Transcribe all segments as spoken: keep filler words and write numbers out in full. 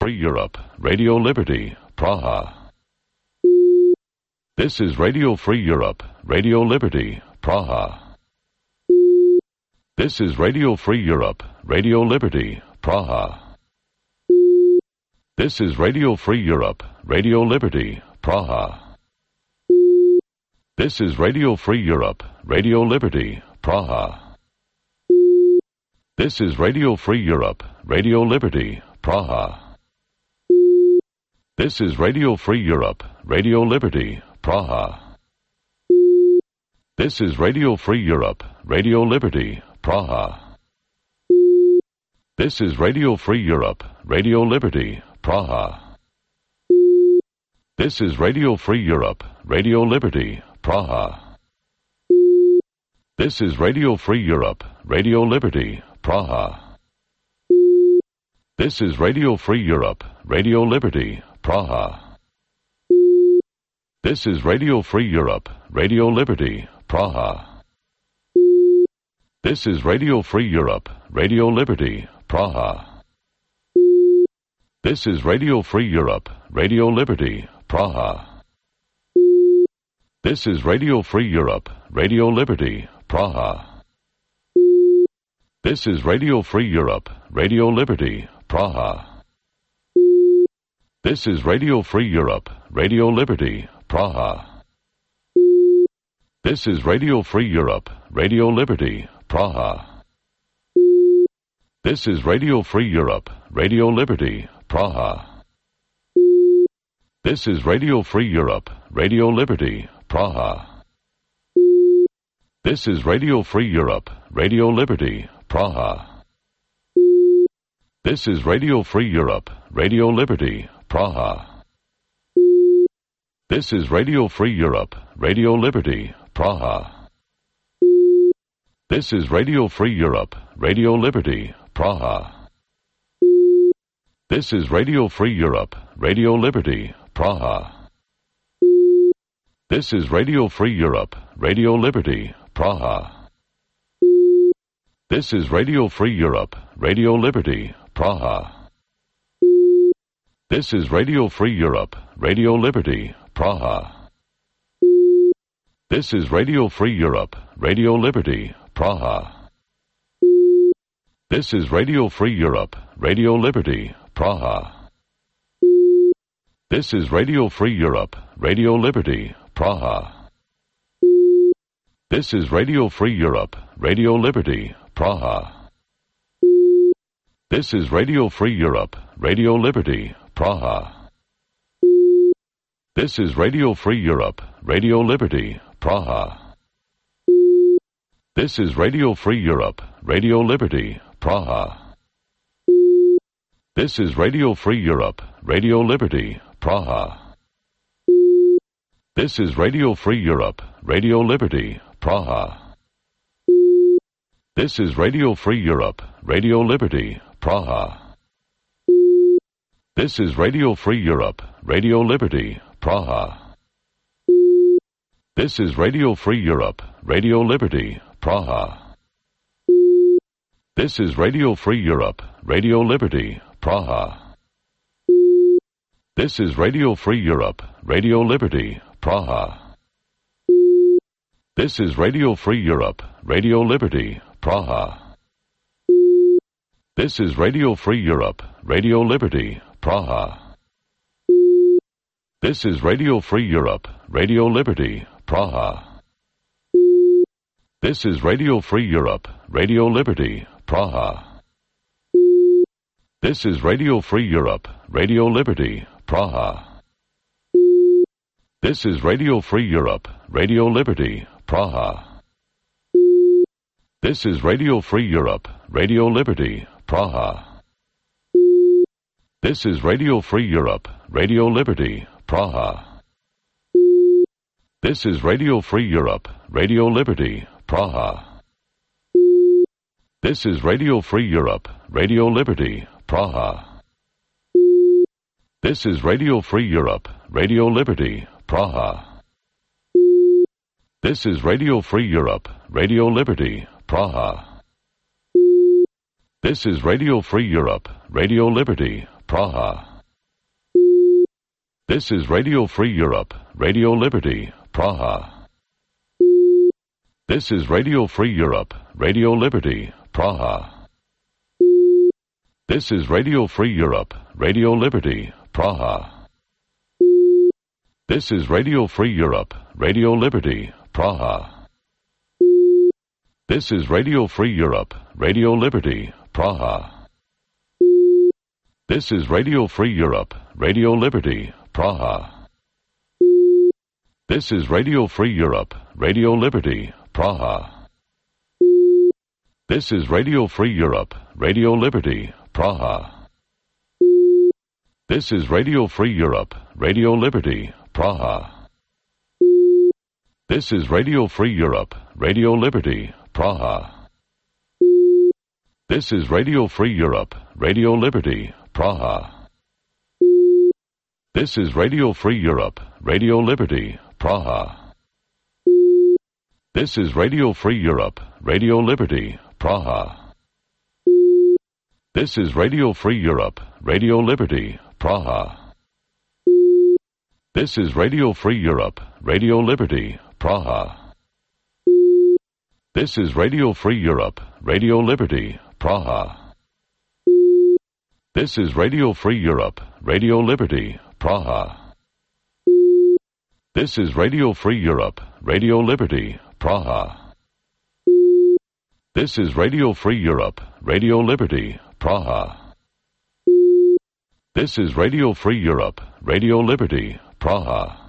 Free Europe, Radio Liberty, Praha. This is Radio Free Europe, Radio Liberty, Praha. This is Radio Free Europe, Radio Liberty, Praha. This is Radio Free Europe, Radio Liberty, Praha. This is Radio Free Europe, Radio Liberty, Praha. This is Radio Free Europe, Radio Liberty, Praha. This is Radio Free Europe, Radio Liberty, Praha. This is Radio Free Europe, Radio Liberty, Praha. This is Radio Free Europe, Radio Liberty, Praha. This is Radio Free Europe, Radio Liberty, Praha. This is Radio Free Europe, Radio Liberty, Praha. This is Radio Free Europe, Radio Liberty, Praha. This is Radio Free Europe, Radio Liberty, Praha. This is Radio Free Europe, Radio Liberty, Praha. This is Radio Free Europe, Radio Liberty, Praha. This is Radio Free Europe, Radio Liberty, Praha. This is Radio Free Europe, Radio Liberty, Praha. This is Radio Free Europe, Radio Liberty, Praha. This is Radio Free Europe, Radio Liberty, Praha. This is Radio Free Europe, Radio Liberty, Praha. This is Radio Free Europe, Radio Liberty, Praha. This is Radio Free Europe, Radio Liberty, Praha. This is Radio Free Europe, Radio Liberty, Praha. This is Radio Free Europe, Radio Liberty, Praha. This is Radio Free Europe, Radio Liberty, Praha. This is Radio Free Europe, Radio Liberty, Praha. This is Radio Free Europe, Radio Liberty, Praha. This is Radio Free Europe, Radio Liberty, Praha. This is Radio Free Europe, Radio Liberty, Praha. This is Radio Free Europe, Radio Liberty, Praha. This is Radio Free Europe, Radio Liberty, Praha. This is Radio Free Europe, Radio Liberty, Praha. This is Radio Free Europe, Radio Liberty, Praha. This is Radio Free Europe, Radio Liberty, Praha. This is Radio Free Europe, Radio Liberty, Praha. This is Radio Free Europe, Radio Liberty, Praha. This is Radio Free Europe, Radio Liberty, Praha. This is Radio Free Europe, Radio Liberty, Praha. This is Radio Free Europe, Radio Liberty, Praha. This is Radio Free Europe, Radio Liberty, Praha. This is Radio Free Europe, Radio Liberty, Praha. This is Radio Free Europe, Radio Liberty, Praha. This is Radio Free Europe, Radio Liberty, Praha. This is Radio Free Europe, Radio Liberty, Praha. This is Radio Free Europe, Radio Liberty, Praha. This is Radio Free Europe, Radio Liberty, Praha. This is Radio Free Europe, Radio Liberty, Praha. This is Radio Free Europe, Radio Liberty, Praha. This is Radio Free Europe, Radio Liberty, Praha. This is Radio Free Europe, Radio Liberty, Praha. This is Radio Free Europe, Radio Liberty, Praha. This is Radio Free Europe, Radio Liberty, Praha. This is Radio Free Europe, Radio Liberty, Praha. This is Radio Free Europe, Radio Liberty, Praha. This is Radio Free Europe, Radio Liberty, Praha. This is Radio Free Europe, Radio Liberty, Praha. This is Radio Free Europe, Radio Liberty, Praha. This is Radio Free Europe, Radio Liberty, Praha. This is Radio Free Europe, Radio Liberty, Praha. This is Radio Free Europe, Radio Liberty, Praha. This is Radio Free Europe, Radio Liberty, Praha. This is Radio Free Europe, Radio Liberty, Praha. This is Radio Free Europe, Radio Liberty, Praha. This is Radio Free Europe, Radio Liberty, Praha. This is Radio Free Europe, Radio Liberty, Praha. This is Radio Free Europe, Radio Liberty, Praha. This is Radio Free Europe, Radio Liberty, Praha. This is Radio Free Europe, Radio Liberty, Praha. This is Radio Free Europe, Radio Liberty, Praha. This is Radio Free Europe, Radio Liberty, Praha. This is Radio Free Europe, Radio Liberty, Praha. This is Radio Free Europe, Radio Liberty, Praha. This is Radio Free Europe, Radio Liberty, Praha. This is Radio Free Europe, Radio Liberty, Praha. This is Radio Free Europe, Radio Liberty, Praha. This is Radio Free Europe, Radio Liberty, Praha.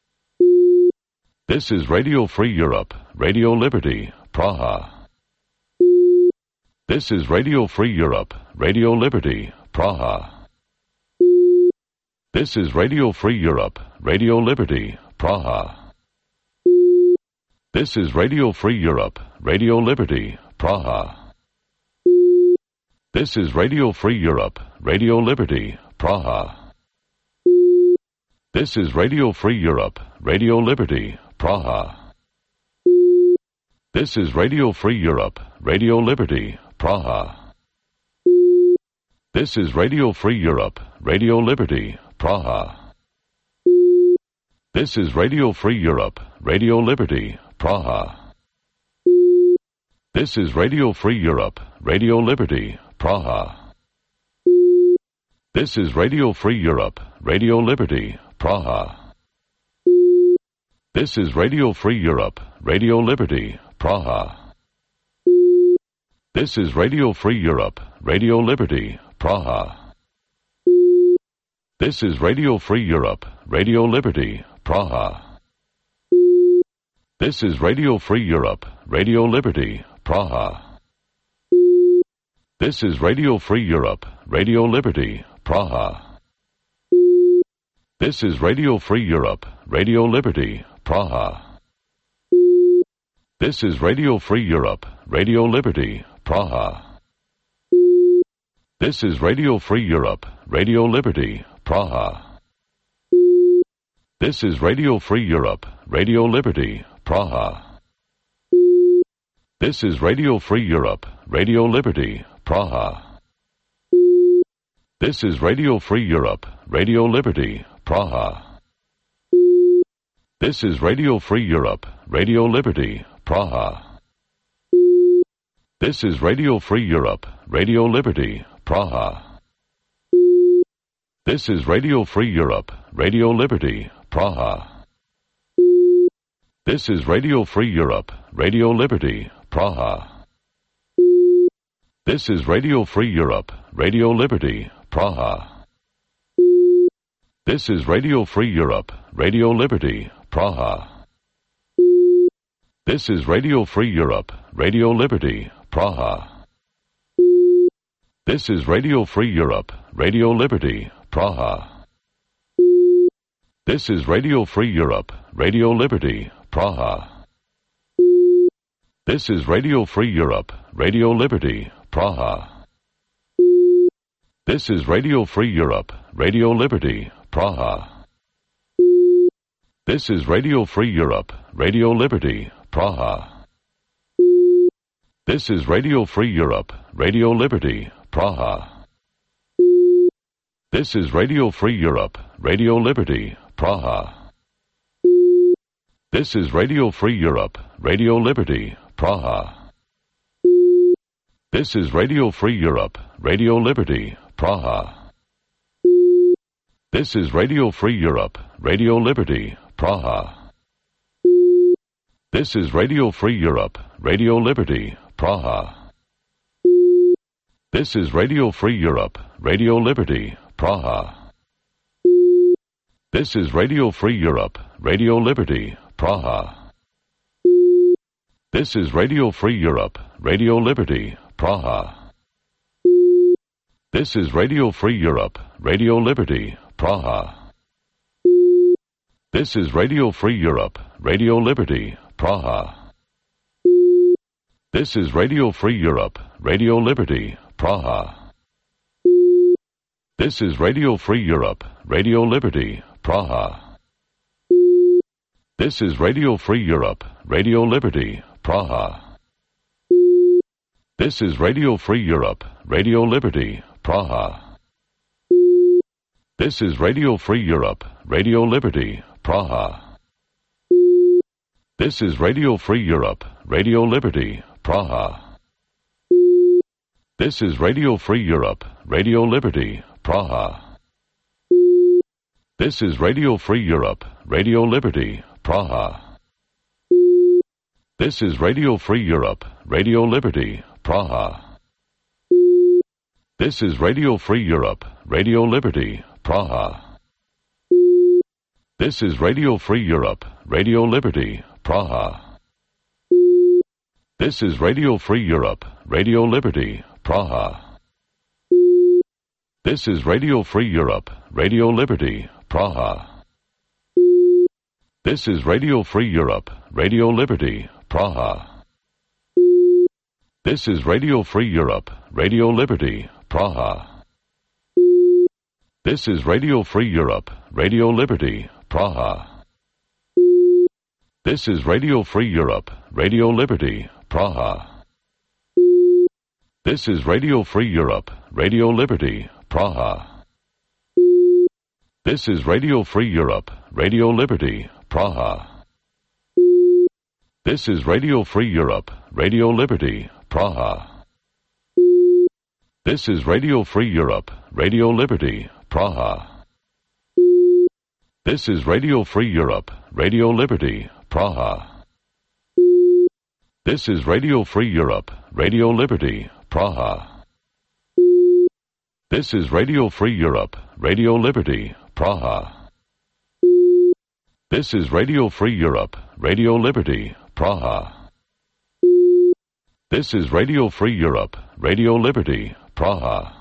This is Radio Free Europe, Radio Liberty, Praha. This is Radio Free Europe, Radio Liberty, Praha. This is Radio Free Europe, Radio Liberty, Praha. This is Radio Free Europe, Radio Liberty, Praha. This is Radio Free Europe, Radio Liberty, Praha. This is Radio Free Europe, Radio Liberty, Praha. This is Radio Free Europe, Radio Liberty, Praha. This is Radio Free Europe, Radio Liberty, Praha. This is Radio Free Europe, Radio Liberty, Praha. This is Radio Free Europe, Radio Liberty, Praha. This is Radio Free Europe, Radio Liberty, Praha. This is Radio Free Europe, Radio Liberty, Praha. This is Radio Free Europe, Radio Liberty, Praha. This is Radio Free Europe, Radio Liberty, Praha. This is Radio Free Europe, Radio Liberty, Praha. This is Radio Free Europe, Radio Liberty, Praha. This is Radio Free Europe, Radio Liberty, Praha. This is Radio Free Europe, Radio Liberty, Praha. This is Radio Free Europe, Radio Liberty, Praha. This is Radio Free Europe, Radio Liberty, Praha. This is Radio Free Europe, Radio Liberty, Praha. This is Radio Free Europe, Radio Liberty, Praha. This is Radio Free Europe, Radio Liberty, Praha. This is Radio Free Europe, Radio Liberty, Praha. This is Radio Free Europe, Radio Liberty, Praha. This is Radio Free Europe, Radio Liberty, Praha. This is Radio Free Europe, Radio Liberty, Praha. This is Radio Free Europe, Radio Liberty, Praha. This is Radio Free Europe, Radio Liberty, Praha. This is Radio Free Europe, Radio Liberty, Praha. This is Radio Free Europe, Radio Liberty, Praha. This is Radio Free Europe, Radio Liberty, Praha. This is Radio Free Europe, Radio Liberty, Praha. This is Radio Free Europe, Radio Liberty, Praha. This is Radio Free Europe, Radio Liberty, Praha. This is Radio Free Europe, Radio Liberty, Praha. This is Radio Free Europe, Radio Liberty, Praha. This is Radio Free Europe, Radio Liberty, Praha. This is Radio Free Europe, Radio Liberty, Praha. This is Radio Free Europe, Radio Liberty, Praha. This is Radio Free Europe, Radio Liberty, Praha. This is Radio Free Europe, Radio Liberty, Praha. This is Radio Free Europe, Radio Liberty, Praha. This is Radio Free Europe, Radio Liberty, Praha. This is Radio Free Europe, Radio Liberty, Praha. This is Radio Free Europe, Radio Liberty, Praha. This is Radio Free Europe, Radio Liberty, Praha. This is Radio Free Europe, Radio Liberty, Praha. This is Radio Free Europe, Radio Liberty, Praha. This is Radio Free Europe, Radio Liberty, Praha. This is Radio Free Europe, Radio Liberty, Praha. This is Radio Free Europe, Radio Liberty, Praha. This is Radio Free Europe, Radio Liberty, Praha. This is Radio Free Europe, Radio Liberty, Praha. This is Radio Free Europe, Radio Liberty, Praha. This is Radio Free Europe, Radio Liberty, Praha. This is Radio Free Europe, Radio Liberty, Praha. This is Radio Free Europe, Radio Liberty, Praha. This is Radio Free Europe, Radio Liberty, Praha. This is Radio Free Europe, Radio Liberty, Praha. This is Radio Free Europe, Radio Liberty, Praha. This is Radio Free Europe, Radio Liberty, Praha. This is Radio Free Europe, Radio Liberty, Praha. This is Radio Free Europe, Radio Liberty, Praha. This is Radio Free Europe, Radio Liberty, Praha. This is Radio Free Europe, Radio Liberty, Praha. This is Radio Free Europe, Radio Liberty, Praha. This is Radio Free Europe, Radio Liberty, Praha. This is Radio Free Europe, Radio Liberty, Praha. This is Radio Free Europe, Radio Liberty, Praha. This is Radio Free Europe, Radio Liberty, Praha.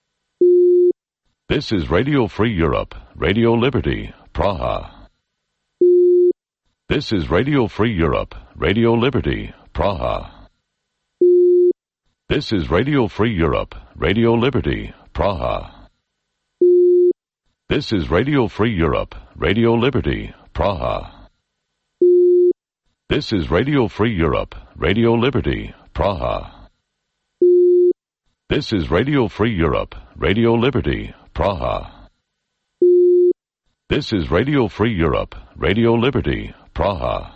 This is Radio Free Europe, Radio Liberty, Praha. This is Radio Free Europe, Radio Liberty, Praha. This is Radio Free Europe, Radio Liberty, Praha. This is Radio Free Europe, Radio Liberty, Praha. This is Radio Free Europe, Radio Liberty, Praha. This is Radio Free Europe, Radio Liberty, Praha. This is Radio Free Europe, Radio Liberty, Praha.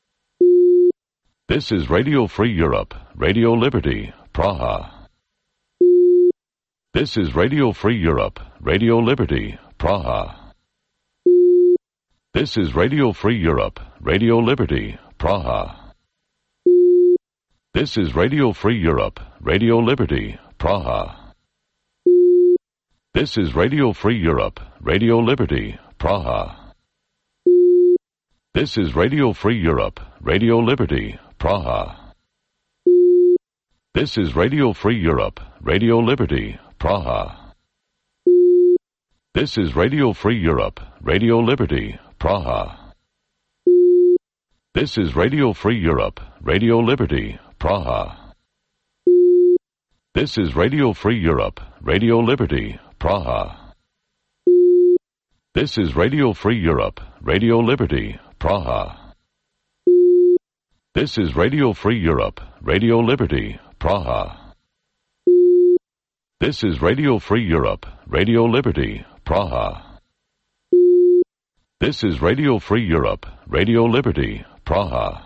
This is Radio Free Europe, Radio Liberty, Praha. This is Radio Free Europe, Radio Liberty, Praha. This is Radio Free Europe, Radio Liberty, Praha. This is Radio Free Europe, Radio Liberty, Praha. This is Radio Free Europe, Radio Liberty, Praha. This is Radio Free Europe, Radio Liberty, Praha. This is Radio Free Europe, Radio Liberty, Praha. This is Radio Free Europe, Radio Liberty, Praha. This is Radio Free Europe, Radio Liberty, Praha. This is Radio Free Europe, Radio Liberty, Praha. This is Radio Free Europe, Radio Liberty, Praha. This is Radio Free Europe, Radio Liberty, Praha. This is Radio Free Europe, Radio Liberty, Praha. This is Radio Free Europe, Radio Liberty, Praha.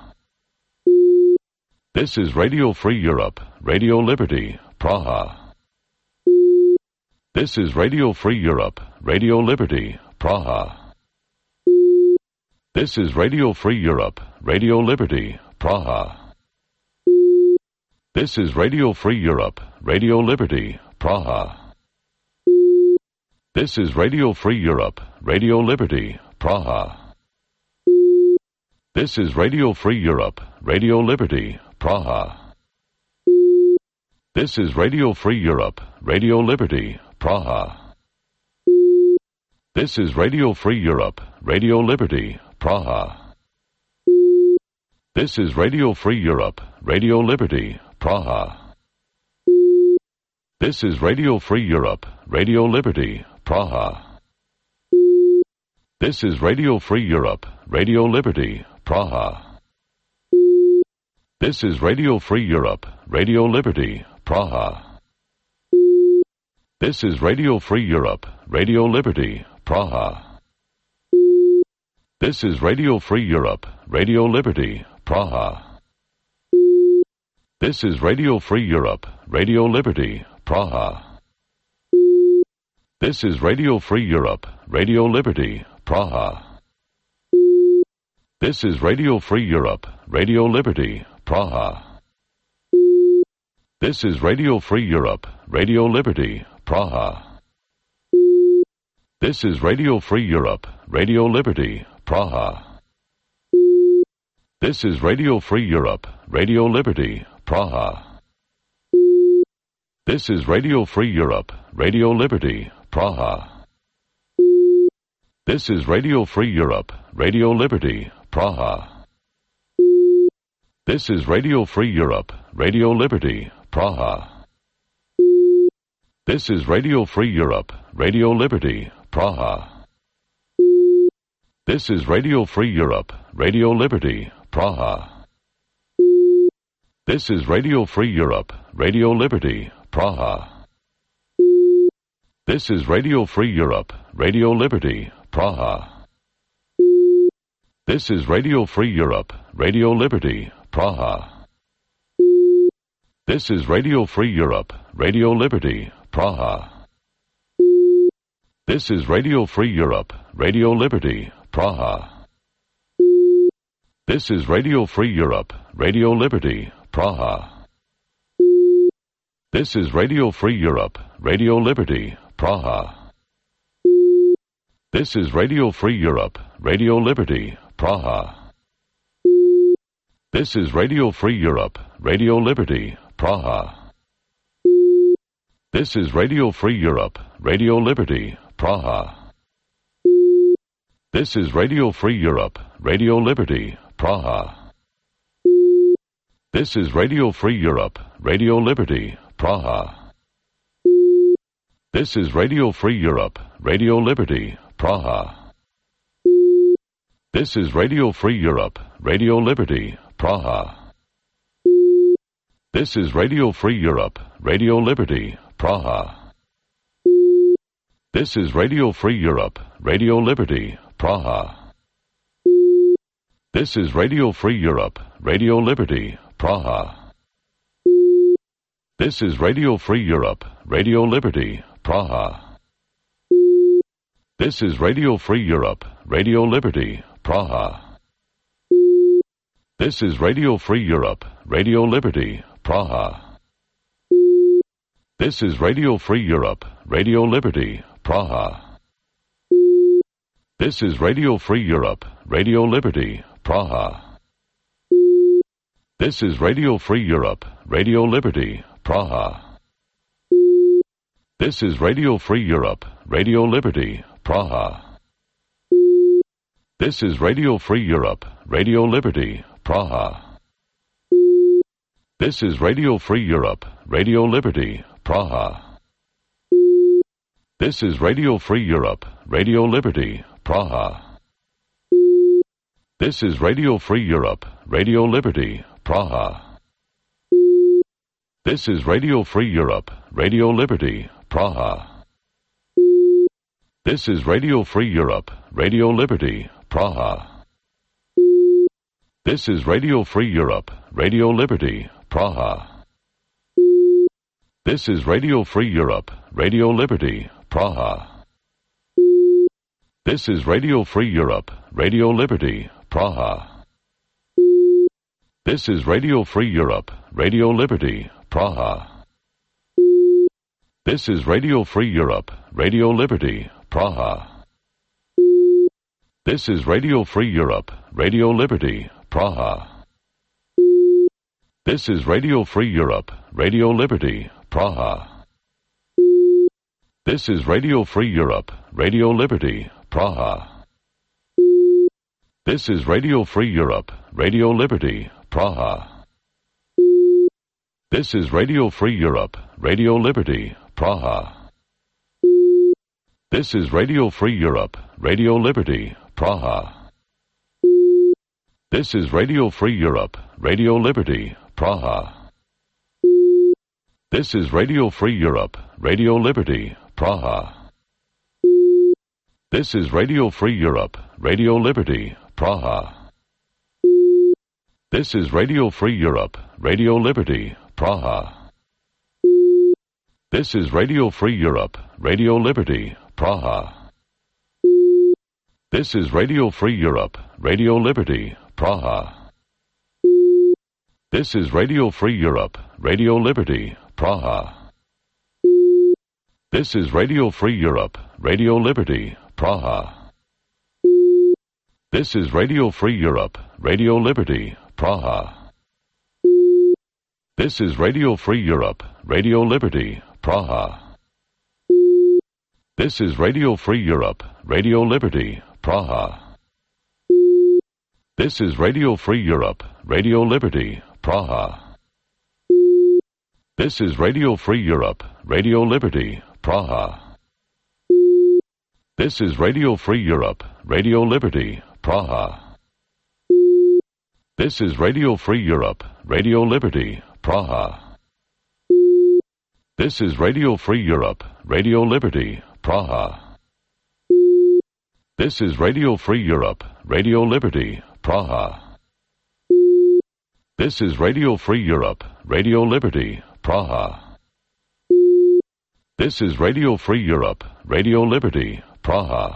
This is Radio Free Europe, Radio Liberty, Praha. This is Radio Free Europe, Radio Liberty, Praha. This is Radio Free Europe, Radio Liberty, Praha. This is Radio Free Europe, Radio Liberty, Praha. This is Radio Free Europe, Radio Liberty, Praha. This is Radio Free Europe, Radio Liberty, Praha. This is Radio Free Europe, Radio Liberty, Praha. This is Radio Free Europe, Radio Liberty, Praha. This is Radio Free Europe, Radio Liberty, Praha. This is Radio Free Europe, Radio Liberty, Praha. This is Radio Free Europe, Radio Liberty, Praha. This is Radio Free Europe, Radio Liberty, Praha. This is Radio Free Europe, Radio Liberty, Praha. This is Radio Free Europe, Radio Liberty, Praha. This is Radio Free Europe, Radio Liberty, Praha. This is Radio Free Europe, Radio Liberty, Praha. This is Radio Free Europe, Radio Liberty, Praha. This is Radio Free Europe, Radio Liberty, Praha. This is Radio Free Europe, Radio Liberty, Praha. This is Radio Free Europe, Radio Liberty, Praha. This is Radio Free Europe, Radio Liberty, Praha. This is Radio Free Europe, Radio Liberty, Praha. This is Radio Free Europe, Radio Liberty, Praha. This is Radio Free Europe, Radio Liberty, Praha. This is Radio Free Europe, Radio Liberty, Praha. This is Radio Free Europe, Radio Liberty, Praha. This is Radio Free Europe, Radio Liberty, Praha. This is Radio Free Europe, Radio Liberty, Praha. This is Radio Free Europe, Radio Liberty, Praha. This is Radio Free Europe, Radio Liberty, Praha. This is Radio Free Europe, Radio Liberty, Praha. This is Radio Free Europe, Radio Liberty, Praha. This is Radio Free Europe, Radio Liberty, Praha. This is Radio Free Europe, Radio Liberty, Praha. This is Radio Free Europe, Radio Liberty, Praha. This is Radio Free Europe, Radio Liberty, Praha. This is Radio Free Europe, Radio Liberty, Praha. This is Radio Free Europe, Radio Liberty, Praha. This is Radio Free Europe, Radio Liberty, Praha. This is Radio Free Europe, Radio Liberty, Praha. This is Radio Free Europe, Radio Liberty, Praha. This is Radio Free Europe, Radio Liberty, Praha. This is Radio Free Europe, Radio Liberty, Praha. This is Radio Free Europe, Radio Liberty, Praha. This is Radio Free Europe, Radio Liberty, Praha. This is Radio Free Europe, Radio Liberty, Praha. This is Radio Free Europe, Radio Liberty, Praha. This is Radio Free Europe, Radio Liberty, Praha. This is Radio Free Europe, Radio Liberty, Praha. This is Radio Free Europe, Radio Liberty, Praha. This is Radio Free Europe, Radio Liberty, Praha. This is Radio Free Europe, Radio Liberty, Praha. This is Radio Free Europe, Radio Liberty, Praha. This is Radio Free Europe, Radio Liberty, Praha. This is Radio Free Europe, Radio Liberty, Praha. This is Radio Free Europe, Radio Liberty, Praha. This is Radio Free Europe, Radio Liberty, Praha. This is Radio Free Europe, Radio Liberty, Praha. This is Radio Free Europe, Radio Liberty, Praha. This is Radio Free Europe, Radio Liberty, Praha. This is Radio Free Europe, Radio Liberty, Praha. This is Radio Free Europe, Radio Liberty, Praha. This is Radio Free Europe, Radio Liberty, Praha. This is Radio Free Europe, Radio Liberty, Praha. This is Radio Free Europe, Radio Liberty, Praha. This is Radio Free Europe, Radio Liberty, Praha. This is Radio Free Europe, Radio Liberty, Praha. This is Radio Free Europe, Radio Liberty, Praha. This is Radio Free Europe, Radio Liberty, Praha. This is Radio Free Europe, Radio Liberty, Praha. This is Radio Free Europe, Radio Liberty, Praha. This is Radio Free Europe, Radio Liberty, Praha. This is Radio Free Europe, Radio Liberty, Praha. This is Radio Free Europe, Radio Liberty, Praha. This is Radio Free Europe, Radio Liberty, Praha. This is Radio Free Europe, Radio Liberty, Praha. This is Radio Free Europe, Radio Liberty, Praha. This is Radio Free Europe, Radio Liberty, Praha. This is Radio Free Europe, Radio Liberty, Praha. This is Radio Free Europe, Radio Liberty, Praha. This is Radio Free Europe, Radio Liberty, Praha. This is Radio Free Europe, Radio Liberty, Praha. This is Radio Free Europe, Radio Liberty, Praha. This is Radio Free Europe, Radio Liberty, Praha. This is Radio Free Europe, Radio Liberty, Praha.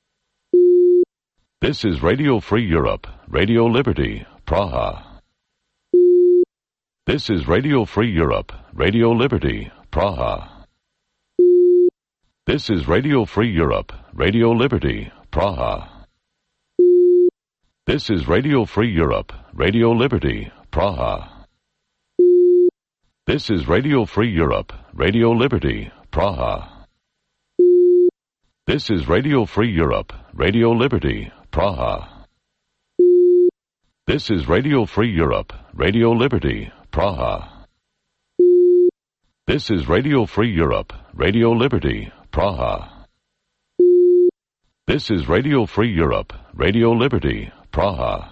This is Radio Free Europe, Radio Liberty, Praha. This is Radio Free Europe, Radio Liberty, Praha. This is Radio Free Europe, Radio Liberty, Praha. This is Radio Free Europe, Radio Liberty, Praha. This is Radio Free Europe, Radio Liberty, Praha. This is Radio Free Europe, Radio Liberty, Praha. This is Radio Free Europe, Radio Liberty, Praha. This is Radio Free Europe, Radio Liberty, Praha. This is Radio Free Europe, Radio Liberty, Praha.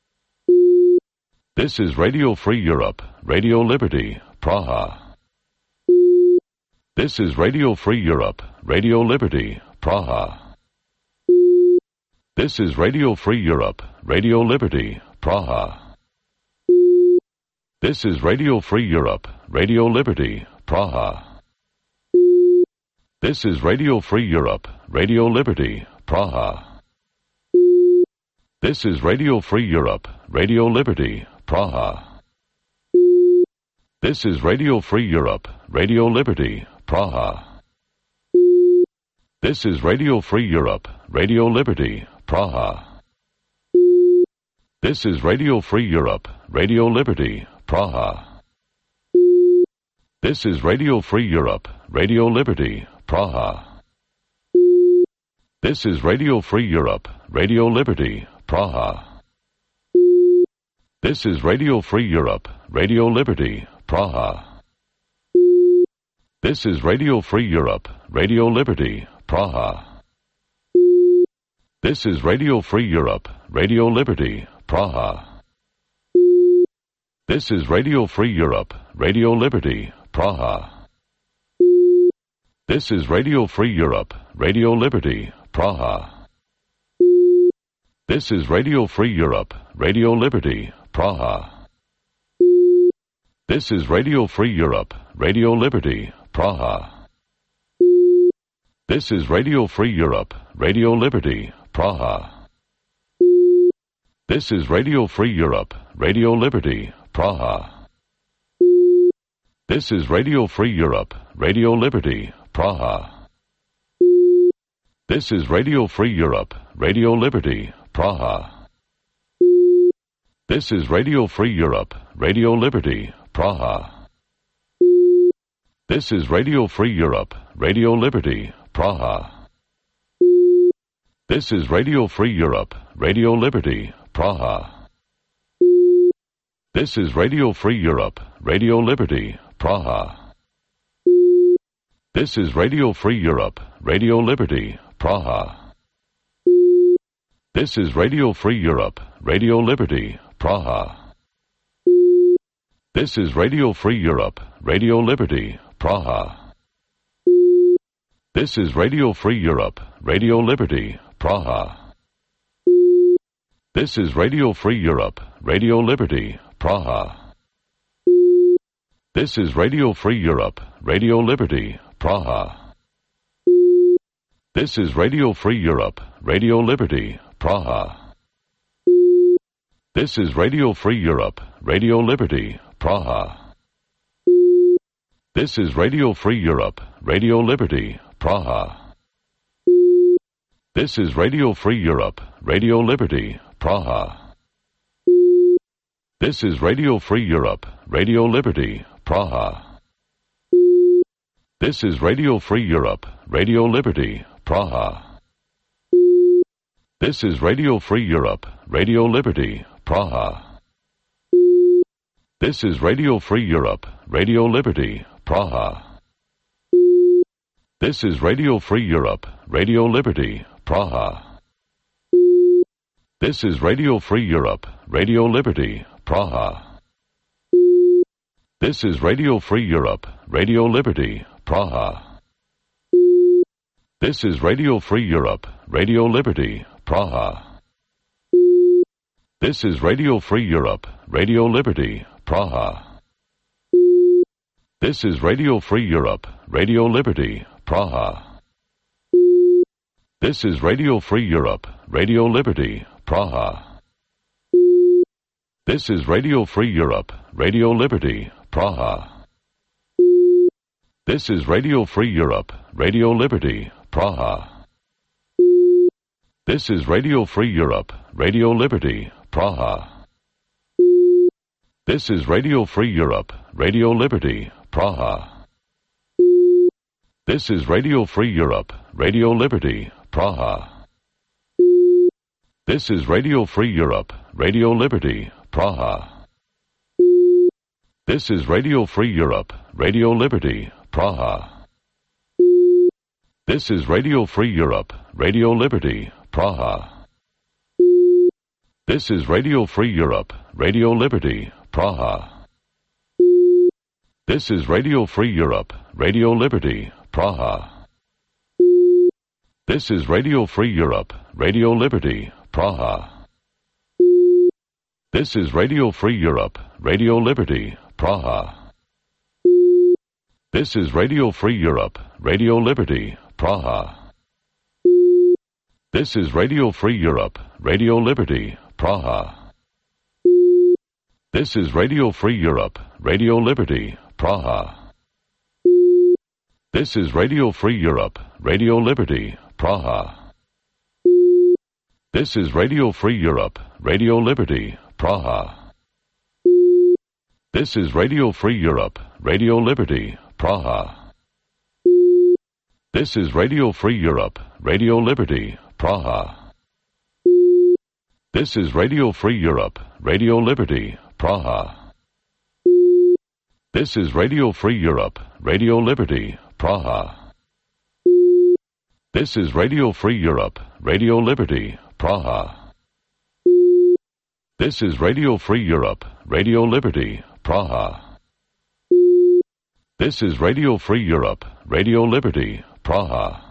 This is Radio Free Europe, Radio Liberty, Praha. This is Radio Free Europe, Radio Liberty, Praha. This is Radio Free Europe, Radio Liberty, Praha. This is Radio Free Europe, Radio Liberty, Praha. This is Radio Free Europe, Radio Liberty, Praha. This is Radio Free Europe, Radio Liberty, Praha. This is Radio Free Europe, Radio Liberty, Praha. This is Radio Free Europe, Radio Liberty, Praha. This is Radio Free Europe, Radio Liberty, Praha. This is Radio Free Europe, Radio Liberty, Praha. This is Radio Free Europe, Radio Liberty, Praha. This is Radio Free Europe, Radio Liberty, Praha. This is Radio Free Europe, Radio Liberty, Praha. This is Radio Free Europe, Radio Liberty, Praha. This is Radio Free Europe, Radio Liberty, Praha. This is Radio Free Europe, Radio Liberty, Praha. This is Radio Free Europe, Radio Liberty, Praha. This is Radio Free Europe, Radio Liberty, Praha. This is Radio Free Europe, Radio Liberty, Praha. This is Radio Free Europe, Radio Liberty, Praha. This is Radio Free Europe, Radio Liberty, Praha. This is Radio Free Europe, Radio Liberty, Praha. This is Radio Free Europe, Radio Liberty, Praha. This is Radio Free Europe, Radio Liberty, Praha. This is Radio Free Europe, Radio Liberty, Praha. This is Radio Free Europe, Radio Liberty, Praha. This is Radio Free Europe, Radio Liberty, Praha. This is Radio Free Europe, Radio Liberty, Praha. This is Radio Free Europe, Radio Liberty, Praha. This is Radio Free Europe, Radio Liberty, Praha. This is Radio Free Europe, Radio Liberty, Praha. This is Radio Free Europe, Radio Liberty, Praha. This is Radio Free Europe, Radio Liberty, Praha. This is Radio Free Europe, Radio Liberty, Praha. This is Radio Free Europe, Radio Liberty, Praha. This is Radio Free Europe, Radio Liberty, Praha. This is Radio Free Europe, Radio Liberty, Praha. This is Radio Free Europe, Radio Liberty, Praha. This is Radio Free Europe, Radio Liberty, Praha. This is Radio Free Europe, Radio Liberty, Praha. This is Radio Free Europe, Radio Liberty, Praha. This is Radio Free Europe, Radio Liberty, Praha. This is Radio Free Europe, Radio Liberty, Praha. This is Radio Free Europe, Radio Liberty, Praha. This is Radio Free Europe, Radio Liberty, Praha. This is Radio Free Europe, Radio Liberty, Praha. This is Radio Free Europe, Radio Liberty, Praha. This is Radio Free Europe, Radio Liberty, Praha. This is Radio Free Europe, Radio Liberty, Praha. This is Radio Free Europe, Radio Liberty, Praha. This is Radio Free Europe, Radio Liberty, Praha. This is Radio Free Europe, Radio Liberty, Praha. This is Radio Free Europe, Radio Liberty, Praha. This is Radio Free Europe, Radio Liberty, Praha. This is Radio Free Europe, Radio Liberty, Praha. This is Radio Free Europe, Radio Liberty, Praha. This is Radio Free Europe, Radio Liberty, Praha. This is Radio Free Europe, Radio Liberty, Praha. This is Radio Free Europe, Radio Liberty, Praha. This is Radio Free Europe, Radio Liberty, Praha. This is Radio Free Europe, Radio Liberty, Praha. This is Radio Free Europe, Radio Liberty, Praha. This is Radio Free Europe, Radio Liberty, Praha. This is Radio Free Europe, Radio Liberty, Praha. This is Radio Free Europe, Radio Liberty, Praha. This is Radio Free Europe, Radio Liberty, Praha. This is Radio Free Europe, Radio Liberty, Praha. This is Radio Free Europe, Radio Liberty, Praha. This is Radio Free Europe, Radio Liberty, Praha. This is Radio Free Europe, Radio Liberty, Praha. This is Radio Free Europe, Radio Liberty, Praha.